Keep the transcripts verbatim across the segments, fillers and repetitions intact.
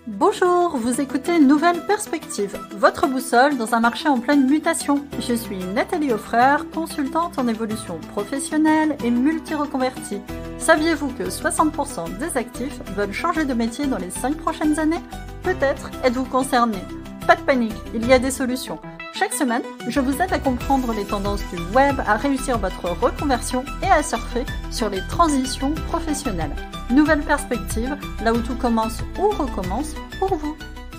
Bonjour, vous écoutez Nouvelle Perspective, votre boussole dans un marché en pleine mutation. Je suis Nathalie Offrère, consultante en évolution professionnelle et multi-reconvertie. Saviez-vous que soixante pour cent des actifs veulent changer de métier dans les cinq prochaines années? Peut-être êtes-vous concerné. Pas de panique, il y a des solutions. Chaque semaine, je vous aide à comprendre les tendances du web, à réussir votre reconversion et à surfer sur les transitions professionnelles. Nouvelle perspective, là où tout commence ou recommence pour vous.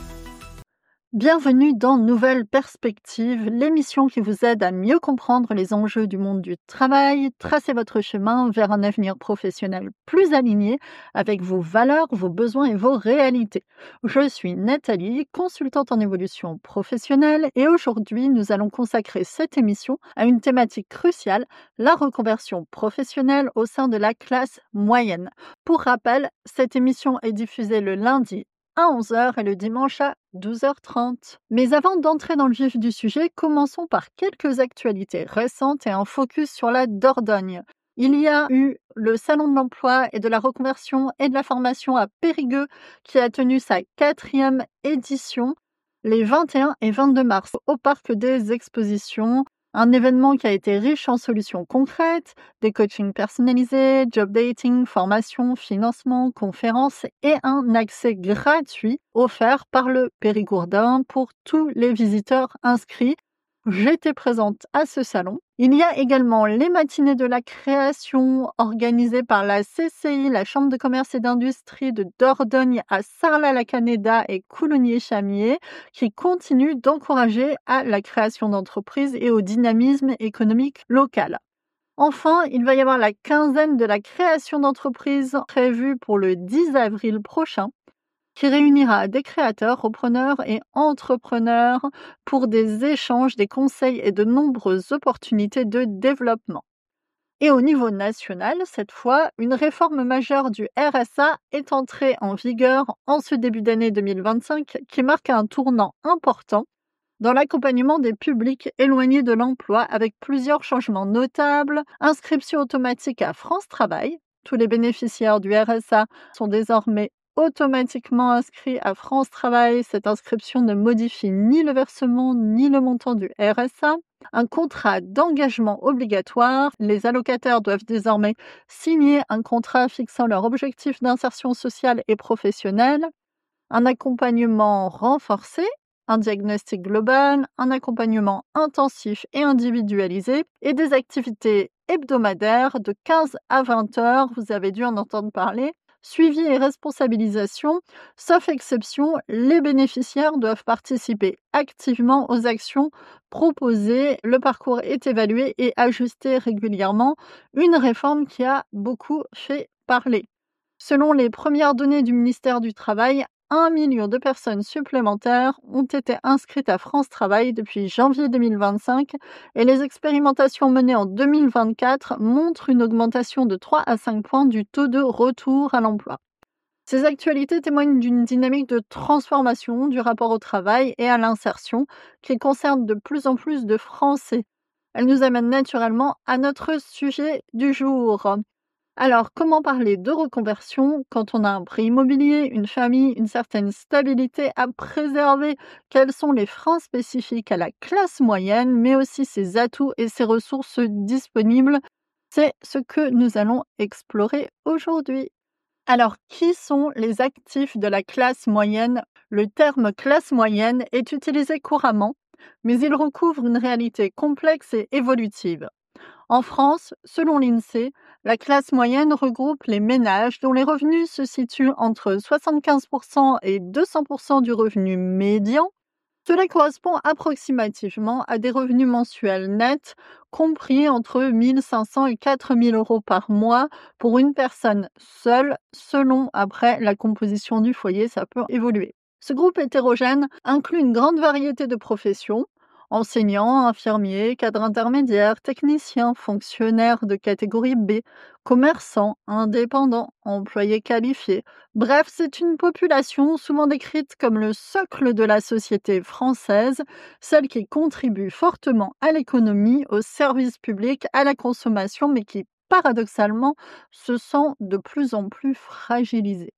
Bienvenue dans Nouvelle Perspective, l'émission qui vous aide à mieux comprendre les enjeux du monde du travail, tracer votre chemin vers un avenir professionnel plus aligné avec vos valeurs, vos besoins et vos réalités. Je suis Nathalie, consultante en évolution professionnelle, et aujourd'hui nous allons consacrer cette émission à une thématique cruciale, la reconversion professionnelle au sein de la classe moyenne. Pour rappel, cette émission est diffusée le lundi à onze heures et le dimanche à douze heures trente. Mais avant d'entrer dans le vif du sujet, commençons par quelques actualités récentes et un focus sur la Dordogne. Il y a eu le Salon de l'emploi et de la reconversion et de la formation à Périgueux qui a tenu sa quatrième édition les vingt et un et vingt-deux mars au Parc des Expositions. Un événement qui a été riche en solutions concrètes, des coachings personnalisés, job dating, formation, financement, conférences et un accès gratuit offert par le Périgourdin pour tous les visiteurs inscrits. J'étais présente à ce salon. Il y a également les matinées de la création organisées par la C C I, la Chambre de commerce et d'industrie de Dordogne à Sarlat-la-Canéda et Coulommiers-Chamiers, qui continuent d'encourager à la création d'entreprises et au dynamisme économique local. Enfin, il va y avoir la quinzaine de la création d'entreprises prévue pour le dix avril prochain, qui réunira des créateurs, repreneurs et entrepreneurs pour des échanges, des conseils et de nombreuses opportunités de développement. Et au niveau national, cette fois, une réforme majeure du R S A est entrée en vigueur en ce début d'année deux mille vingt-cinq, qui marque un tournant important dans l'accompagnement des publics éloignés de l'emploi, avec plusieurs changements notables. Inscription automatique à France Travail. Tous les bénéficiaires du R S A sont désormais automatiquement inscrits à France Travail. Cette inscription ne modifie ni le versement ni le montant du R S A. Un contrat d'engagement obligatoire. Les allocataires doivent désormais signer un contrat fixant leurs objectifs d'insertion sociale et professionnelle. Un accompagnement renforcé, un diagnostic global, un accompagnement intensif et individualisé et des activités hebdomadaires de quinze à vingt heures, vous avez dû en entendre parler. Suivi et responsabilisation, sauf exception, les bénéficiaires doivent participer activement aux actions proposées. Le parcours est évalué et ajusté régulièrement, une réforme qui a beaucoup fait parler. Selon les premières données du ministère du Travail, un million de personnes supplémentaires ont été inscrites à France Travail depuis janvier deux mille vingt-cinq et les expérimentations menées en deux mille vingt-quatre montrent une augmentation de trois à cinq points du taux de retour à l'emploi. Ces actualités témoignent d'une dynamique de transformation du rapport au travail et à l'insertion qui concerne de plus en plus de Français. Elles nous amènent naturellement à notre sujet du jour. Alors, comment parler de reconversion quand on a un prêt immobilier, une famille, une certaine stabilité à préserver? Quels sont les freins spécifiques à la classe moyenne, mais aussi ses atouts et ses ressources disponibles? C'est ce que nous allons explorer aujourd'hui. Alors, qui sont les actifs de la classe moyenne? Le terme classe moyenne est utilisé couramment, mais il recouvre une réalité complexe et évolutive. En France, selon l'INSEE, la classe moyenne regroupe les ménages dont les revenus se situent entre soixante-quinze pour cent et deux cents pour cent du revenu médian. Cela correspond approximativement à des revenus mensuels nets compris entre mille cinq cents et quatre mille euros par mois pour une personne seule, selon après la composition du foyer, ça peut évoluer. Ce groupe hétérogène inclut une grande variété de professions: enseignants, infirmiers, cadres intermédiaires, techniciens, fonctionnaires de catégorie B, commerçants, indépendants, employés qualifiés. Bref, c'est une population souvent décrite comme le socle de la société française, celle qui contribue fortement à l'économie, aux services publics, à la consommation, mais qui, paradoxalement, se sent de plus en plus fragilisée.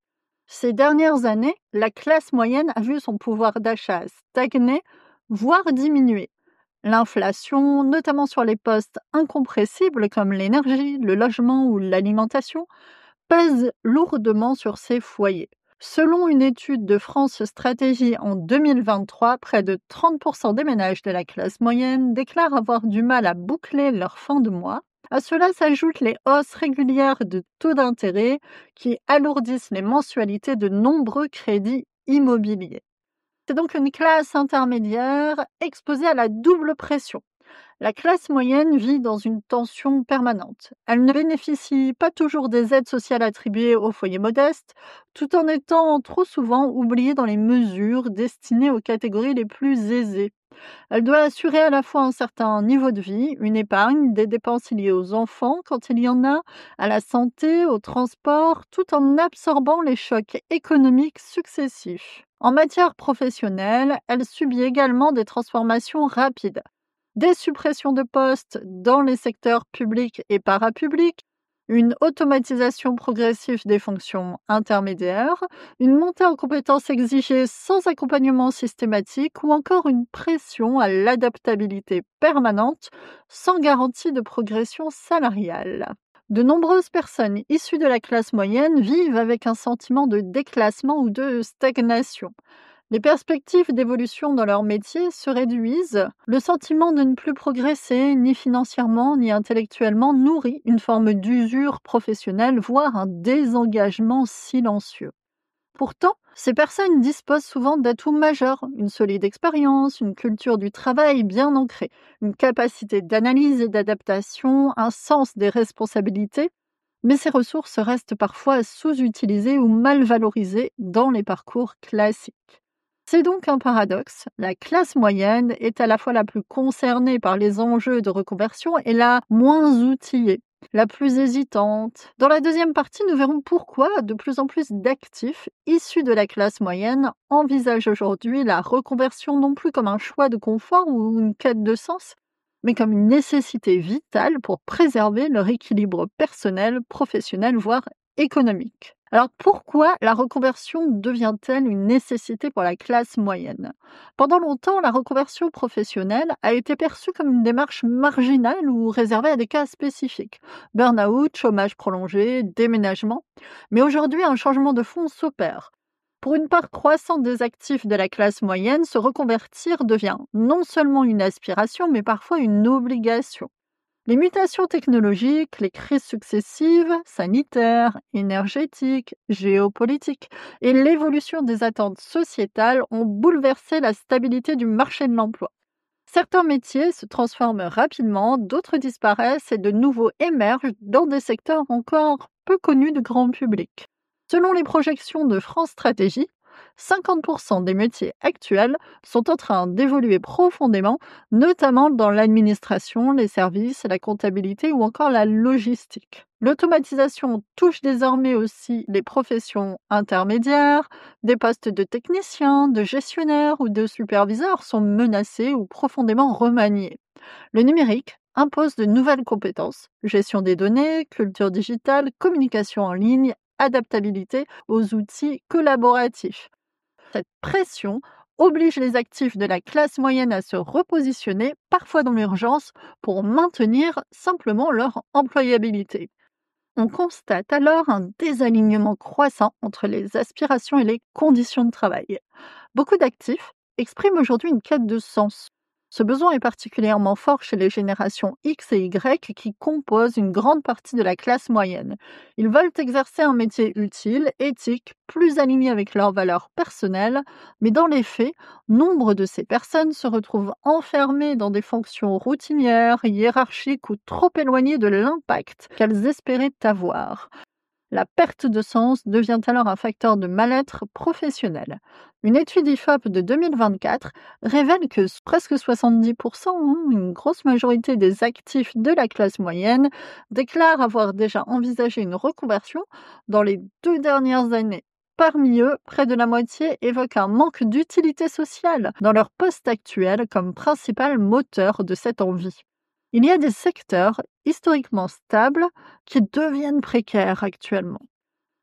Ces dernières années, la classe moyenne a vu son pouvoir d'achat stagner, voire diminuer. L'inflation, notamment sur les postes incompressibles comme l'énergie, le logement ou l'alimentation, pèse lourdement sur ces foyers. Selon une étude de France Stratégie en deux mille vingt-trois, près de trente pour cent des ménages de la classe moyenne déclarent avoir du mal à boucler leur fin de mois. À cela s'ajoutent les hausses régulières de taux d'intérêt qui alourdissent les mensualités de nombreux crédits immobiliers. C'est donc une classe intermédiaire exposée à la double pression. La classe moyenne vit dans une tension permanente. Elle ne bénéficie pas toujours des aides sociales attribuées aux foyers modestes, tout en étant trop souvent oubliée dans les mesures destinées aux catégories les plus aisées. Elle doit assurer à la fois un certain niveau de vie, une épargne, des dépenses liées aux enfants quand il y en a, à la santé, au transport, tout en absorbant les chocs économiques successifs. En matière professionnelle, elle subit également des transformations rapides. Des suppressions de postes dans les secteurs publics et parapublics, une automatisation progressive des fonctions intermédiaires, une montée en compétences exigée sans accompagnement systématique ou encore une pression à l'adaptabilité permanente sans garantie de progression salariale. De nombreuses personnes issues de la classe moyenne vivent avec un sentiment de déclassement ou de stagnation. Les perspectives d'évolution dans leur métier se réduisent, le sentiment de ne plus progresser, ni financièrement ni intellectuellement, nourrit une forme d'usure professionnelle, voire un désengagement silencieux. Pourtant, ces personnes disposent souvent d'atouts majeurs, une solide expérience, une culture du travail bien ancrée, une capacité d'analyse et d'adaptation, un sens des responsabilités, mais ces ressources restent parfois sous-utilisées ou mal valorisées dans les parcours classiques. C'est donc un paradoxe. La classe moyenne est à la fois la plus concernée par les enjeux de reconversion et la moins outillée, la plus hésitante. Dans la deuxième partie, nous verrons pourquoi de plus en plus d'actifs issus de la classe moyenne envisagent aujourd'hui la reconversion non plus comme un choix de confort ou une quête de sens, mais comme une nécessité vitale pour préserver leur équilibre personnel, professionnel, voire économique. Alors pourquoi la reconversion devient-elle une nécessité pour la classe moyenne? Pendant longtemps, la reconversion professionnelle a été perçue comme une démarche marginale ou réservée à des cas spécifiques. Burn-out, chômage prolongé, déménagement. Mais aujourd'hui, un changement de fond s'opère. Pour une part croissante des actifs de la classe moyenne, se reconvertir devient non seulement une aspiration, mais parfois une obligation. Les mutations technologiques, les crises successives, sanitaires, énergétiques, géopolitiques et l'évolution des attentes sociétales ont bouleversé la stabilité du marché de l'emploi. Certains métiers se transforment rapidement, d'autres disparaissent et de nouveaux émergent dans des secteurs encore peu connus du grand public. Selon les projections de France Stratégie, cinquante pour cent des métiers actuels sont en train d'évoluer profondément, notamment dans l'administration, les services, la comptabilité ou encore la logistique. L'automatisation touche désormais aussi les professions intermédiaires, des postes de techniciens, de gestionnaires ou de superviseurs sont menacés ou profondément remaniés. Le numérique impose de nouvelles compétences, gestion des données, culture digitale, communication en ligne, adaptabilité aux outils collaboratifs. Cette pression oblige les actifs de la classe moyenne à se repositionner, parfois dans l'urgence, pour maintenir simplement leur employabilité. On constate alors un désalignement croissant entre les aspirations et les conditions de travail. Beaucoup d'actifs expriment aujourd'hui une quête de sens. Ce besoin est particulièrement fort chez les générations X et Y qui composent une grande partie de la classe moyenne. Ils veulent exercer un métier utile, éthique, plus aligné avec leurs valeurs personnelles, mais dans les faits, nombre de ces personnes se retrouvent enfermées dans des fonctions routinières, hiérarchiques ou trop éloignées de l'impact qu'elles espéraient avoir. La perte de sens devient alors un facteur de mal-être professionnel. Une étude I F O P de deux mille vingt-quatre révèle que presque soixante-dix pour cent, hein, une grosse majorité des actifs de la classe moyenne, déclarent avoir déjà envisagé une reconversion dans les deux dernières années. Parmi eux, près de la moitié évoquent un manque d'utilité sociale dans leur poste actuel comme principal moteur de cette envie. Il y a des secteurs historiquement stables qui deviennent précaires actuellement.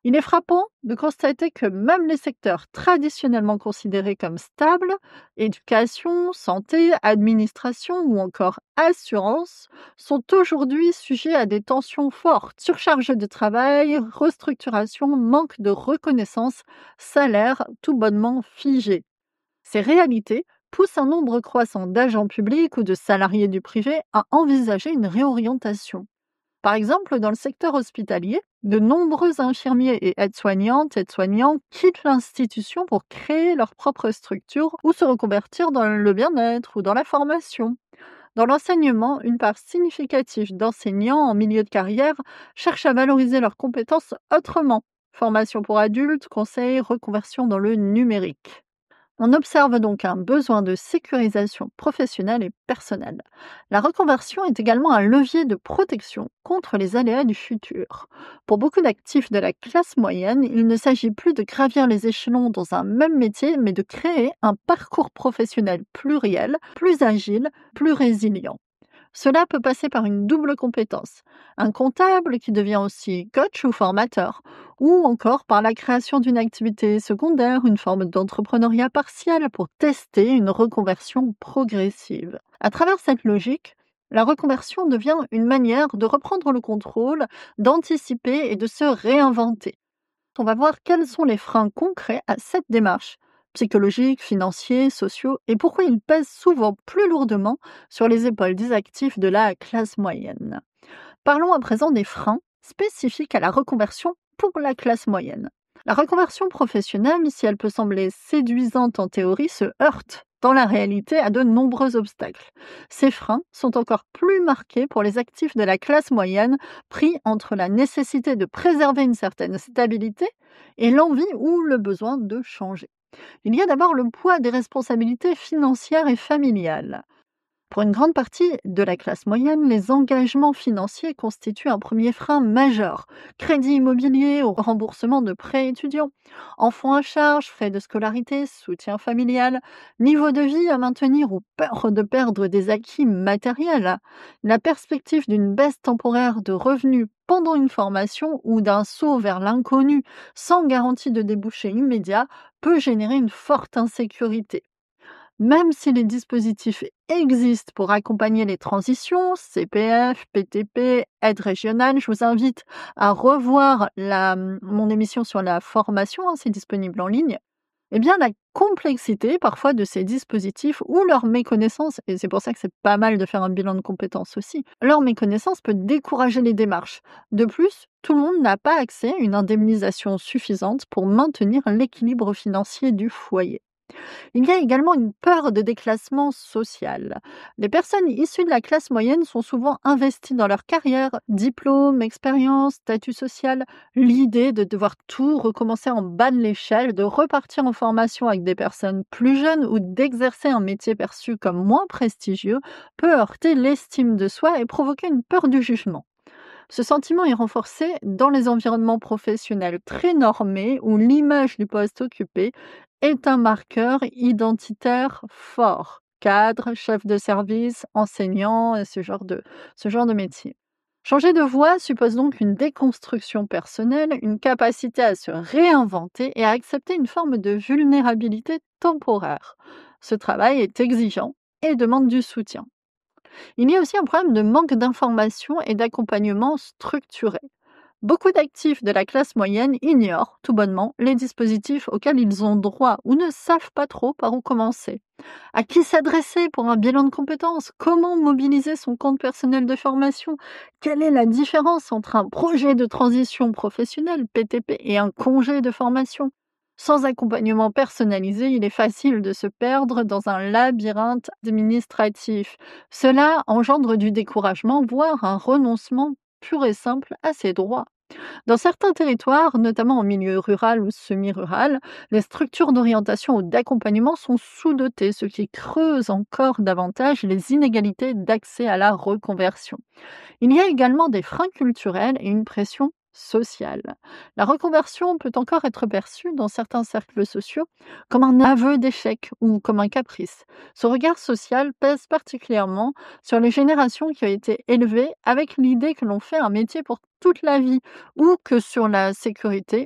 Il est frappant de constater que même les secteurs traditionnellement considérés comme stables, éducation, santé, administration ou encore assurance, sont aujourd'hui sujets à des tensions fortes. Surcharge de travail, restructuration, manque de reconnaissance, salaire tout bonnement figé. Ces réalités poussent un nombre croissant d'agents publics ou de salariés du privé à envisager une réorientation. Par exemple, dans le secteur hospitalier, de nombreux infirmiers et aides-soignantes, aides-soignants quittent l'institution pour créer leur propre structure ou se reconvertir dans le bien-être ou dans la formation. Dans l'enseignement, une part significative d'enseignants en milieu de carrière cherchent à valoriser leurs compétences autrement. Formation pour adultes, conseils, reconversion dans le numérique. On observe donc un besoin de sécurisation professionnelle et personnelle. La reconversion est également un levier de protection contre les aléas du futur. Pour beaucoup d'actifs de la classe moyenne, il ne s'agit plus de gravir les échelons dans un même métier, mais de créer un parcours professionnel pluriel, plus agile, plus résilient. Cela peut passer par une double compétence, un comptable qui devient aussi coach ou formateur, ou encore par la création d'une activité secondaire, une forme d'entrepreneuriat partiel pour tester une reconversion progressive. À travers cette logique, la reconversion devient une manière de reprendre le contrôle, d'anticiper et de se réinventer. On va voir quels sont les freins concrets à cette démarche, psychologiques, financiers, sociaux, et pourquoi ils pèsent souvent plus lourdement sur les épaules des actifs de la classe moyenne. Parlons à présent des freins spécifiques à la reconversion pour la classe moyenne. La reconversion professionnelle, si elle peut sembler séduisante en théorie, se heurte dans la réalité à de nombreux obstacles. Ces freins sont encore plus marqués pour les actifs de la classe moyenne, pris entre la nécessité de préserver une certaine stabilité et l'envie ou le besoin de changer. Il y a d'abord le poids des responsabilités financières et familiales. Pour une grande partie de la classe moyenne, les engagements financiers constituent un premier frein majeur. Crédit immobilier ou remboursement de prêts étudiants, enfants à charge, frais de scolarité, soutien familial, niveau de vie à maintenir ou peur de perdre des acquis matériels. La perspective d'une baisse temporaire de revenus pendant une formation ou d'un saut vers l'inconnu sans garantie de débouché immédiat peut générer une forte insécurité. Même si les dispositifs existent pour accompagner les transitions, C P F, P T P, aide régionale, je vous invite à revoir la- mon émission sur la formation, hein, c'est disponible en ligne. Eh bien, la complexité parfois de ces dispositifs ou leur méconnaissance, et c'est pour ça que c'est pas mal de faire un bilan de compétences aussi, leur méconnaissance peut décourager les démarches. De plus, tout le monde n'a pas accès à une indemnisation suffisante pour maintenir l'équilibre financier du foyer. Il y a également une peur de déclassement social. Les personnes issues de la classe moyenne sont souvent investies dans leur carrière, diplôme, expérience, statut social. L'idée de devoir tout recommencer en bas de l'échelle, de repartir en formation avec des personnes plus jeunes ou d'exercer un métier perçu comme moins prestigieux peut heurter l'estime de soi et provoquer une peur du jugement. Ce sentiment est renforcé dans les environnements professionnels très normés où l'image du poste occupé est un marqueur identitaire fort. Cadre, chef de service, enseignant, et ce genre de, ce genre de métier. Changer de voie suppose donc une déconstruction personnelle, une capacité à se réinventer et à accepter une forme de vulnérabilité temporaire. Ce travail est exigeant et demande du soutien. Il y a aussi un problème de manque d'information et d'accompagnement structuré. Beaucoup d'actifs de la classe moyenne ignorent, tout bonnement, les dispositifs auxquels ils ont droit ou ne savent pas trop par où commencer. À qui s'adresser pour un bilan de compétences? Comment mobiliser son compte personnel de formation? Quelle est la différence entre un projet de transition professionnelle, P T P, et un congé de formation? Sans accompagnement personnalisé, il est facile de se perdre dans un labyrinthe administratif. Cela engendre du découragement, voire un renoncement pur et simple à ses droits. Dans certains territoires, notamment en milieu rural ou semi-rural, les structures d'orientation ou d'accompagnement sont sous-dotées, ce qui creuse encore davantage les inégalités d'accès à la reconversion. Il y a également des freins culturels et une pression sociale. La reconversion peut encore être perçue dans certains cercles sociaux comme un aveu d'échec ou comme un caprice. Ce regard social pèse particulièrement sur les générations qui ont été élevées avec l'idée que l'on fait un métier pour toute la vie ou que sur la sécurité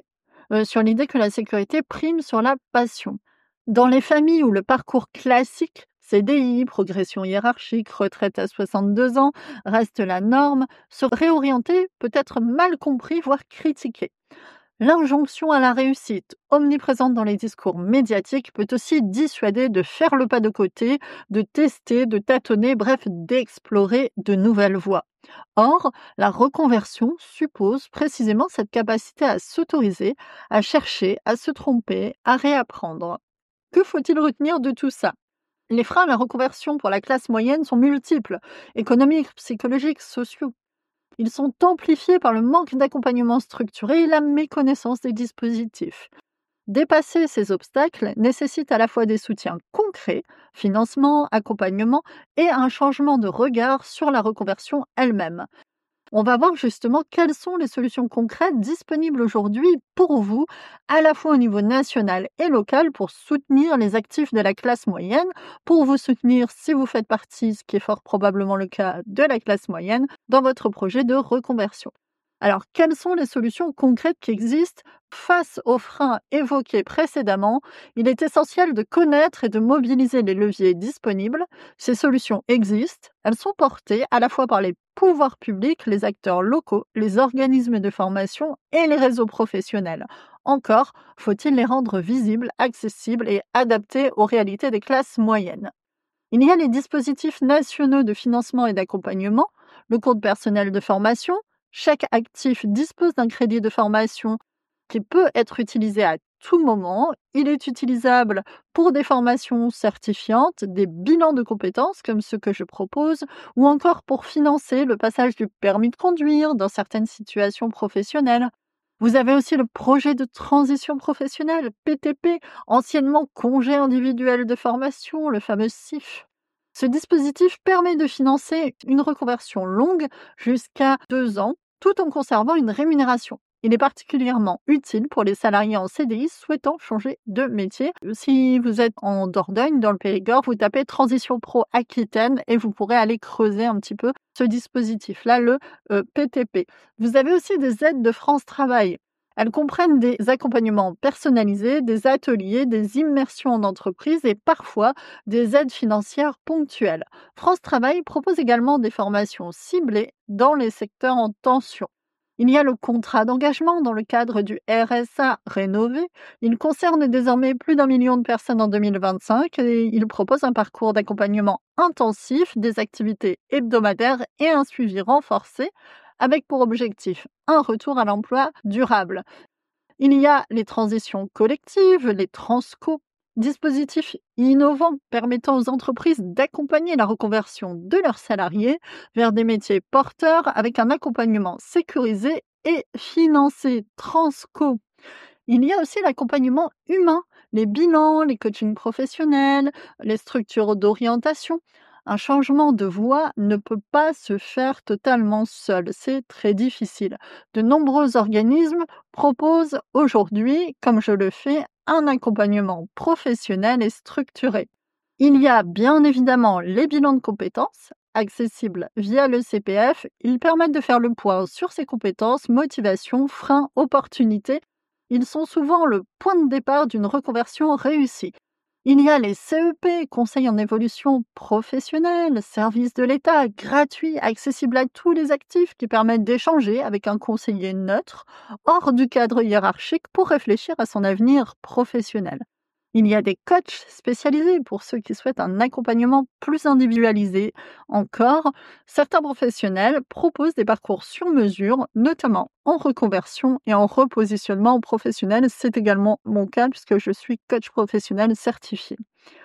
euh, sur l'idée que la sécurité prime sur la passion. Dans les familles où le parcours classique, C D I, progression hiérarchique, retraite à soixante-deux ans, reste la norme, se réorienter peut être mal compris, voire critiqué. L'injonction à la réussite, omniprésente dans les discours médiatiques, peut aussi dissuader de faire le pas de côté, de tester, de tâtonner, bref, d'explorer de nouvelles voies. Or, la reconversion suppose précisément cette capacité à s'autoriser, à chercher, à se tromper, à réapprendre. Que faut-il retenir de tout ça? Les freins à la reconversion pour la classe moyenne sont multiples, économiques, psychologiques, sociaux. Ils sont amplifiés par le manque d'accompagnement structuré et la méconnaissance des dispositifs. Dépasser ces obstacles nécessite à la fois des soutiens concrets, financement, accompagnement, et un changement de regard sur la reconversion elle-même. On va voir justement quelles sont les solutions concrètes disponibles aujourd'hui pour vous, à la fois au niveau national et local, pour soutenir les actifs de la classe moyenne, pour vous soutenir si vous faites partie, ce qui est fort probablement le cas, de la classe moyenne, dans votre projet de reconversion. Alors, quelles sont les solutions concrètes qui existent face aux freins évoqués précédemment? Il est essentiel de connaître et de mobiliser les leviers disponibles. Ces solutions existent, elles sont portées à la fois par les pouvoirs publics, les acteurs locaux, les organismes de formation et les réseaux professionnels. Encore, faut-il les rendre visibles, accessibles et adaptés aux réalités des classes moyennes. Il y a les dispositifs nationaux de financement et d'accompagnement, le compte personnel de formation. Chaque actif dispose d'un crédit de formation qui peut être utilisé à tout moment. Il est utilisable pour des formations certifiantes, des bilans de compétences comme ceux que je propose, ou encore pour financer le passage du permis de conduire dans certaines situations professionnelles. Vous avez aussi le projet de transition professionnelle, P T P, anciennement congé individuel de formation, le fameux C I F. Ce dispositif permet de financer une reconversion longue jusqu'à deux ans, tout en conservant une rémunération. Il est particulièrement utile pour les salariés en C D I souhaitant changer de métier. Si vous êtes en Dordogne, dans le Périgord, vous tapez Transition Pro Aquitaine et vous pourrez aller creuser un petit peu ce dispositif-là, le euh, P T P. Vous avez aussi des aides de France Travail. Elles comprennent des accompagnements personnalisés, des ateliers, des immersions en entreprise et parfois des aides financières ponctuelles. France Travail propose également des formations ciblées dans les secteurs en tension. Il y a le contrat d'engagement dans le cadre du R S A rénové. Il concerne désormais plus d'un million de personnes en deux mille vingt-cinq et il propose un parcours d'accompagnement intensif, des activités hebdomadaires et un suivi renforcé avec pour objectif un retour à l'emploi durable. Il y a les transitions collectives, les transco, dispositifs innovants permettant aux entreprises d'accompagner la reconversion de leurs salariés vers des métiers porteurs avec un accompagnement sécurisé et financé. Transco. Il y a aussi l'accompagnement humain, les bilans, les coachings professionnels, les structures d'orientation. Un changement de voie ne peut pas se faire totalement seul, c'est très difficile. De nombreux organismes proposent aujourd'hui, comme je le fais, un accompagnement professionnel et structuré. Il y a bien évidemment les bilans de compétences, accessibles via le C P F. Ils permettent de faire le point sur ses compétences, motivations, freins, opportunités. Ils sont souvent le point de départ d'une reconversion réussie. Il y a les C E P, conseils en évolution professionnelle, services de l'État, gratuits, accessibles à tous les actifs qui permettent d'échanger avec un conseiller neutre, hors du cadre hiérarchique pour réfléchir à son avenir professionnel. Il y a des coachs spécialisés pour ceux qui souhaitent un accompagnement plus individualisé. Encore, certains professionnels proposent des parcours sur mesure, notamment en reconversion et en repositionnement professionnel. C'est également mon cas puisque je suis coach professionnel certifié.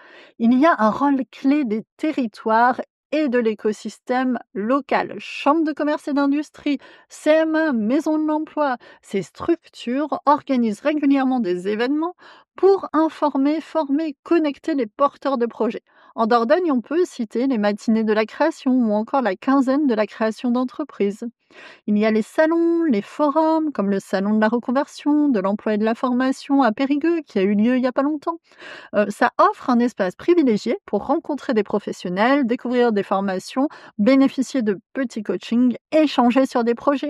Il y a un rôle clé des territoires et de l'écosystème local. Chambre de commerce et d'industrie, C M A, Maison de l'emploi, ces structures organisent régulièrement des événements pour informer, former, connecter les porteurs de projets. En Dordogne, on peut citer les matinées de la création ou encore la quinzaine de la création d'entreprises. Il y a les salons, les forums, comme le salon de la reconversion, de l'emploi et de la formation à Périgueux, qui a eu lieu il n'y a pas longtemps. Euh, ça offre un espace privilégié pour rencontrer des professionnels, découvrir des formations, bénéficier de petits coachings, échanger sur des projets.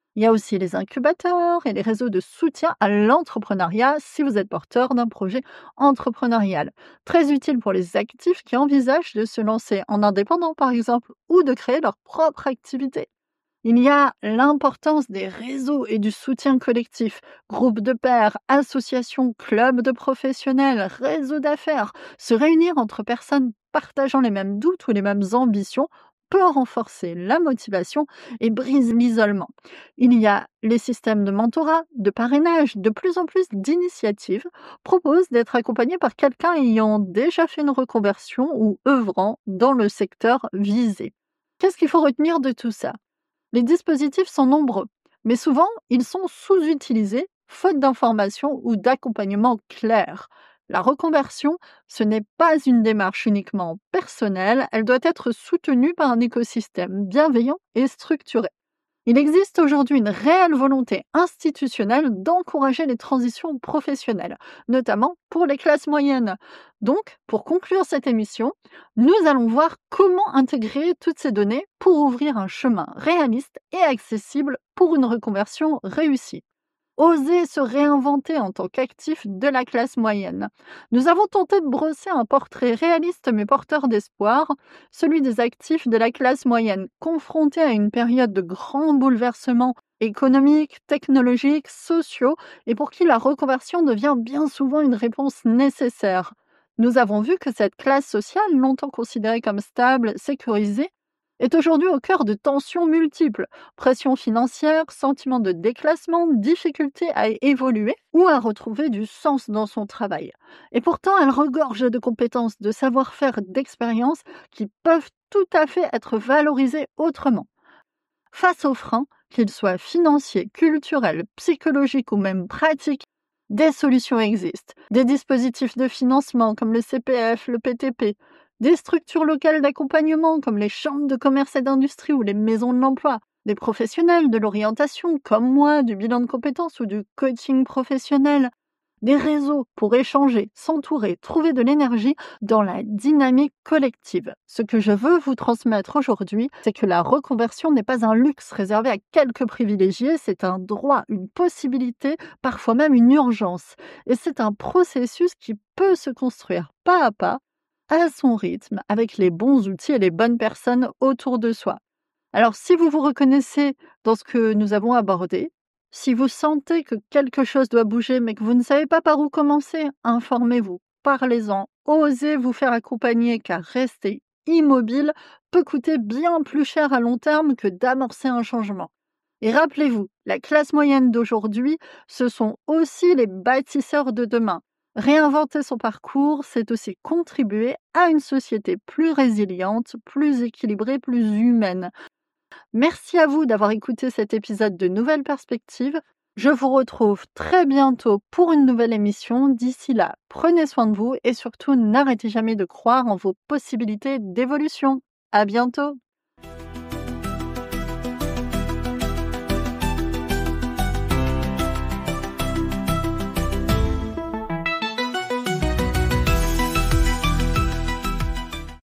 Il y a aussi les incubateurs et les réseaux de soutien à l'entrepreneuriat si vous êtes porteur d'un projet entrepreneurial. Très utile pour les actifs qui envisagent de se lancer en indépendant par exemple ou de créer leur propre activité. Il y a l'importance des réseaux et du soutien collectif, groupes de pairs, associations, clubs de professionnels, réseaux d'affaires. Se réunir entre personnes partageant les mêmes doutes ou les mêmes ambitions peut renforcer la motivation et brise l'isolement. Il y a les systèmes de mentorat, de parrainage, de plus en plus d'initiatives proposent d'être accompagné par quelqu'un ayant déjà fait une reconversion ou œuvrant dans le secteur visé. Qu'est-ce qu'il faut retenir de tout ça? Les dispositifs sont nombreux, mais souvent, ils sont sous-utilisés, faute d'informations ou d'accompagnement clair. La reconversion, ce n'est pas une démarche uniquement personnelle, elle doit être soutenue par un écosystème bienveillant et structuré. Il existe aujourd'hui une réelle volonté institutionnelle d'encourager les transitions professionnelles, notamment pour les classes moyennes. Donc, pour conclure cette émission, nous allons voir comment intégrer toutes ces données pour ouvrir un chemin réaliste et accessible pour une reconversion réussie. Oser se réinventer en tant qu'actif de la classe moyenne. Nous avons tenté de brosser un portrait réaliste mais porteur d'espoir, celui des actifs de la classe moyenne, confrontés à une période de grands bouleversements économiques, technologiques, sociaux, et pour qui la reconversion devient bien souvent une réponse nécessaire. Nous avons vu que cette classe sociale, longtemps considérée comme stable, sécurisée, est aujourd'hui au cœur de tensions multiples, pression financière, sentiment de déclassement, difficulté à évoluer ou à retrouver du sens dans son travail. Et pourtant, elle regorge de compétences, de savoir-faire, d'expériences qui peuvent tout à fait être valorisées autrement. Face aux freins, qu'ils soient financiers, culturels, psychologiques ou même pratiques, des solutions existent. Des dispositifs de financement comme le C P F, le P T P, des structures locales d'accompagnement comme les chambres de commerce et d'industrie ou les maisons de l'emploi, des professionnels de l'orientation comme moi, du bilan de compétences ou du coaching professionnel, des réseaux pour échanger, s'entourer, trouver de l'énergie dans la dynamique collective. Ce que je veux vous transmettre aujourd'hui, c'est que la reconversion n'est pas un luxe réservé à quelques privilégiés, c'est un droit, une possibilité, parfois même une urgence. Et c'est un processus qui peut se construire pas à pas, à son rythme, avec les bons outils et les bonnes personnes autour de soi. Alors, si vous vous reconnaissez dans ce que nous avons abordé, si vous sentez que quelque chose doit bouger mais que vous ne savez pas par où commencer, informez-vous, parlez-en, osez vous faire accompagner car rester immobile peut coûter bien plus cher à long terme que d'amorcer un changement. Et rappelez-vous, la classe moyenne d'aujourd'hui, ce sont aussi les bâtisseurs de demain. Réinventer son parcours, c'est aussi contribuer à une société plus résiliente, plus équilibrée, plus humaine. Merci à vous d'avoir écouté cet épisode de Nouvelles Perspectives. Je vous retrouve très bientôt pour une nouvelle émission. D'ici là, prenez soin de vous et surtout n'arrêtez jamais de croire en vos possibilités d'évolution. À bientôt!